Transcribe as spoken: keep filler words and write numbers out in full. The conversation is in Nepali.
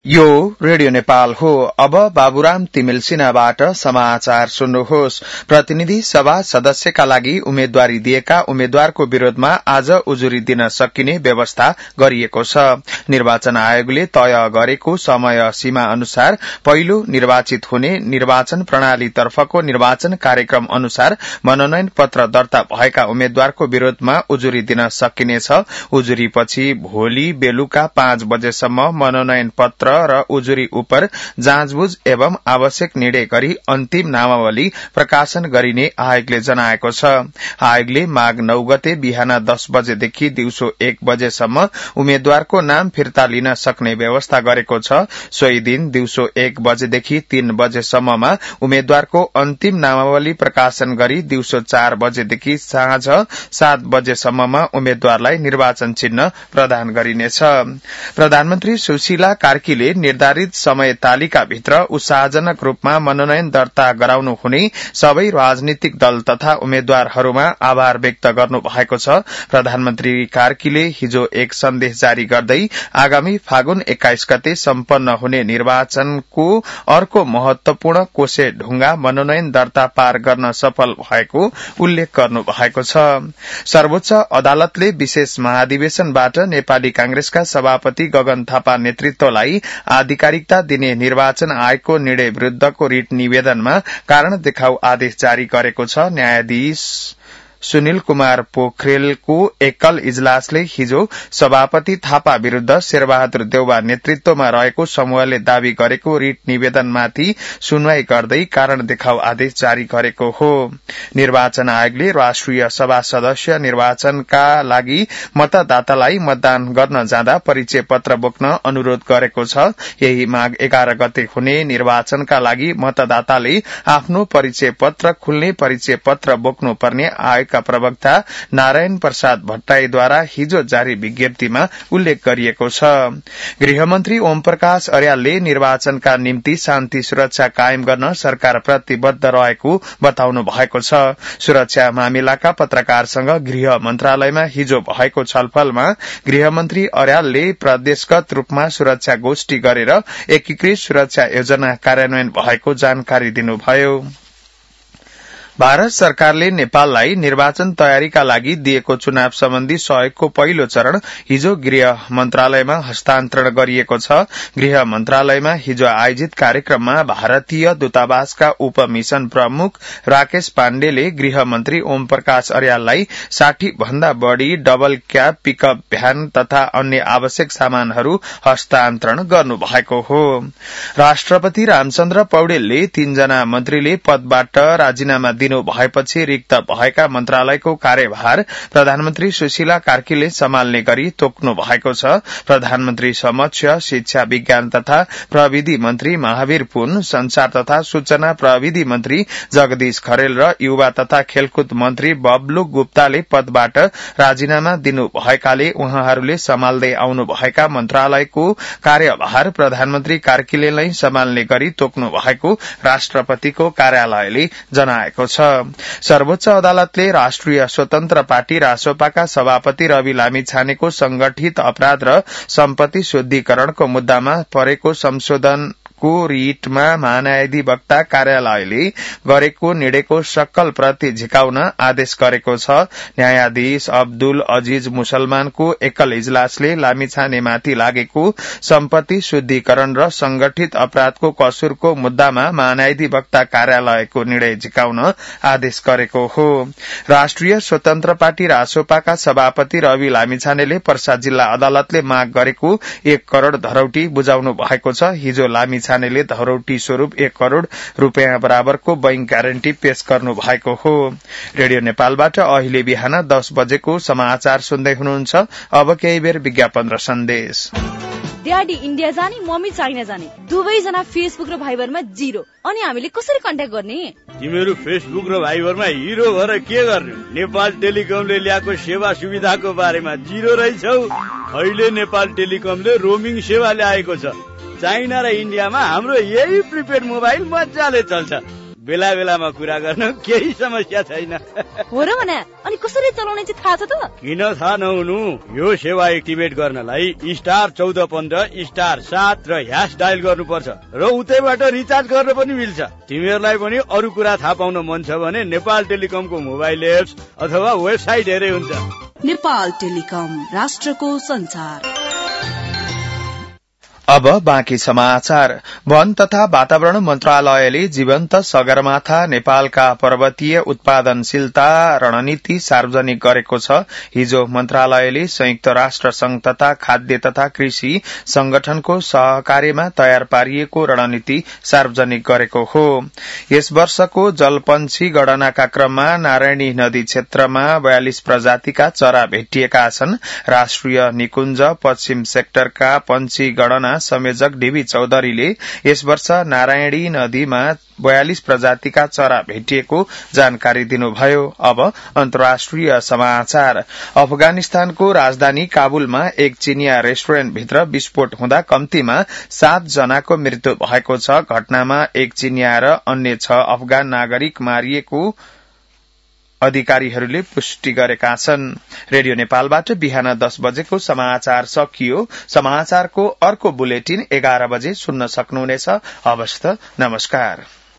यो रेडियो नेपाल हो। अब बाबुराम तिमिल सिन्हाबाट समाचार सुन्नुहोस्। प्रतिनिधि सभा सदस्यका लागि उम्मेद्वारी दिएका उम्मेद्वारको विरोधमा आज उजुरी दिन सकिने व्यवस्था गरिएको छ। निर्वाचन आयोगले तय गरेको समय सीमा अनुसार पहिलो निर्वाचित हुने निर्वाचन प्रणाली तर्फको निर्वाचन कार्यक्रम अनुसार मनोनयन पत्र दर्ता भएका उम्मेद्वारको विरोधमा उजुरी दिन सकिनेछ। उजुरीपछि भोलि बेलुका पाँच बजेसम्म मनोनयन पत्र र उजुरी उपर जाँचबुझ एवं आवश्यक निर्णय गरी अन्तिम नामावली प्रकाशन गरिने आयोगले जनाएको छ। आयोगले माघ नौ गते बिहान दस बजेदेखि दिउँसो एक बजेसम्म उम्मेद्वारको नाम फिर्ता लिन सक्ने व्यवस्था गरेको छ। सोही दिन दिउँसो एक बजेदेखि तीन बजेसम्ममा उम्मेद्वारको अन्तिम नामावली प्रकाशन गरी दिउँसो चार बजेदेखि साँझ सात बजेसम्ममा उम्मेद्वारलाई निर्वाचन चिन्ह प्रदान गरिनेछ। प्रधानमन्त्री सुशीला कार्कीले निर्धारित समय तालिकाभित्र उत्साहजनक रूपमा मनोनयन दर्ता गराउनु हुने सबै राजनीतिक दल तथा उम्मेद्वारहरूमा आभार व्यक्त गर्नु भएको छ। प्रधानमन्त्री कार्कीले हिजो एक सन्देश जारी गर्दै आगामी फागुन एक्काइस गते सम्पन्न हुने निर्वाचनको अर्को महत्वपूर्ण कोसे ढुंगा मनोनयन दर्ता पार गर्न सफल भएको उल्लेख गर्नु भएको छ। सर्वोच्च अदालतले विशेष महाधिवेशनबाट नेपाली कांग्रेसका सभापति गगन थापा नेतृत्वलाई आधिकारिकता दिने निर्वाचन आयोगको निर्णय विरूद्धको रिट निवेदनमा कारण देखाउ आदेश जारी गरेको छ। न्यायाधीश सुनिल कुमार पोखरेलको एकल इजलासले हिजो सभापति थापा विरूद्ध शेरबहादुर देउवा नेतृत्वमा रहेको समूहले दावी गरेको रिट निवेदनमाथि सुनवाई गर्दै कारण देखाउ आदेश जारी गरेको हो। निर्वाचन आयोगले राष्ट्रिय सभा सदस्य निर्वाचनका लागि मतदातालाई मतदान गर्न जाँदा परिचय पत्र बोक्न अनुरोध गरेको छ। यही माघ एघार गते हुने निर्वाचनका लागि मतदाताले आफ्नो परिचय पत्र खुल्ने परिचय पत्र बोक्नु पर्ने आयोग का प्रवक्ता नारायण प्रसाद भट्टराईद्वारा हिजो जारी विज्ञप्तिमा उल्लेख गरिएको छ। गृहमन्त्री ओम प्रकाश अर्यालले निर्वाचनका निम्ति शान्ति सुरक्षा कायम गर्न सरकार प्रतिबद्ध रहेको बताउनु भएको छ। सुरक्षा मामिलाका पत्रकारसँग गृह मन्त्रालयमा हिजो भएको छलफलमा गृहमन्त्री अर्यालले प्रदेशगत रूपमा सुरक्षा गोष्ठी गरेर एकीकृत सुरक्षा योजना कार्यान्वयन भएको जानकारी दिनुभयो। भारत सरकारले नेपाललाई निर्वाचन तयारीका लागि दिएको चुनाव सम्बन्धी सहयोगको पहिलो चरण हिजो गृह मन्त्रालयमा हस्तान्तरण गरिएको छ। गृह मन्त्रालयमा हिजो आयोजित कार्यक्रममा भारतीय दूतावासका उप मिशन प्रमुख राकेश पाण्डेले गृह मन्त्री ओम प्रकाश अर्याललाई साठी भन्दा बढ़ी डबल क्याब पिकअप भ्यान तथा अन्य आवश्यक सामानहरू हस्तान्तरण गर्नु भएको हो। राष्ट्रपति रामचन्द्र पौडेलले तीनजना मन्त्रीले पदबाट राजीनामा दिनु भएपछि रिक्त भएका मन्त्रालयको कार्यभार प्रधानमन्त्री सुशीला कार्कीले सम्हाल्ने गरी तोक्नु भएको छ। प्रधानमन्त्री समक्ष शिक्षा विज्ञान तथा प्रविधि मन्त्री महावीर पुन, संचार तथा सूचना प्रविधि मन्त्री जगदीश खरेल र युवा तथा खेलकुद मन्त्री बब्लु गुप्ताले पदबाट राजीनामा दिनु भएकाले उहाँहरूले सम्हाल्दै आउनु भएका मन्त्रालयको कार्यभार प्रधानमन्त्री कार्कीले नै सम्हाल्ने गरी तोक्नु भएको राष्ट्रपतिको कार्यालयले जनाएको छ। सर्वोच्च अदालतले राष्ट्रिय स्वतन्त्र पार्टी रासोपाका सभापति रवि लामिछानेको संगठित अपराध र सम्पत्ति शुद्धिकरणको मुद्दामा परेको संशोधन को रिटमा महान्यायाधिवक्ता कार्यालयले गरेको निर्णयको सक्कल प्रति झिकाउन आदेश गरेको छ। न्यायाधीश अब्दुल अजीज मुसलमानको एकल इजलासले लामिछानेमाथि लागेको सम्पत्ति शुद्धिकरण र संगठित अपराधको कसुरको मुद्दामा महान्यायाधिवक्ता कार्यालयको निर्णय झिकाउन आदेश गरेको हो। राष्ट्रिय स्वतन्त्र पार्टी रासोपाका सभापति रवि लामिछानेले पर्सा जिल्ला अदालतले माग गरेको एक करोड़ धरौटी बुझाउनु भएको छ। हिजो लामिछाने छानेले धरौटी स्वरूप एक करोड़ रूपियाँ बराबरको बैंक ग्यारेन्टी पेश गर्नु भएको हो। रेडियो नेपालबाट अहिले बिहान दस बजेको समाचार सुन्दै हुनुहुन्छ। अब केही बेर विज्ञापन र सन्देश। ड्याडी इन्डिया जाने, मम्मी चाइना जाने, दुवैजना फेसबुक र भाइबरमा जिरो। अनि हामीले कसरी कन्ट्याक्ट गर्ने? तिमीहरू फेसबुक र भाइबरमा हिरो भएर के गर्ने? नेपाल टेलिकमले ल्याएको सेवा सुविधाको बारेमा जिरो रहेछौ। अहिले नेपाल टेलिकमले रोमिङ सेवा ल्याएको छ। चाइना र इन्डियामा हाम्रो यही प्रिपेड मोबाइल मजाले चल्छ। बेला बेलामा कुरा गर्न केही समस्या छैन। हो र भने अनि कसरी चलाउने चाहिँ थाहा छ त? किन थाहा नहुनु? यो सेवा एक्टिभेट गर्नलाई स्टार चौध पन्ध्र स्टार सात र ह्यास डायल गर्नुपर्छ र उतैबाट रिचार्ज गर्न पनि मिल्छ। तिमीहरूलाई पनि अरू कुरा थाहा पाउन मन छ भने नेपाल टेलिकमको मोबाइल एप्स अथवा वेबसाइट हेरे हुन्छ। नेपाल टेलिकम, राष्ट्रको संचार। अब बाँकी समाचार। वन तथा वातावरण मन्त्रालयले जीवन्त सगरमाथा नेपालका पर्वतीय उत्पादनशीलता रणनीति सार्वजनिक गरेको छ। हिजो मन्त्रालयले संयुक्त राष्ट्र संघ तथा खाद्य तथा कृषि संगठनको सहकार्यमा तयार पारिएको रणनीति सार्वजनिक गरेको हो। यस वर्षको जलपन्छी गणनाका क्रममा नारायणी नदी क्षेत्रमा बयालिस प्रजातिका चरा भेटिएका छन्। राष्ट्रिय निकुञ्ज पश्चिम सेक्टरका पन्छी गणना संयोजक डीबी चौधरीले यस वर्ष नारायणी नदीमा बयालिस प्रजातिका चरा भेटिएको जानकारी दिनुभयो। अब अन्तर्राष्ट्रिय समाचार। अफगानिस्तानको राजधानी काबुलमा एक चिनिया रेस्टुरेन्ट भित्र विस्फोट हुँदा कम्तीमा सात जनाको मृत्यु भएको छ। घटनामा एक चिनिया र अन्य छ अफगान नागरिक मारिएको अधिकारीहरूले पुष्टि गरेका छन्। रेडियो नेपालबाट बिहान दस बजेको समाचार सकियो। समाचारको अर्को बुलेटिन एघार बजे सुन्न सक्नुहुनेछ। हवस् त, नमस्कार।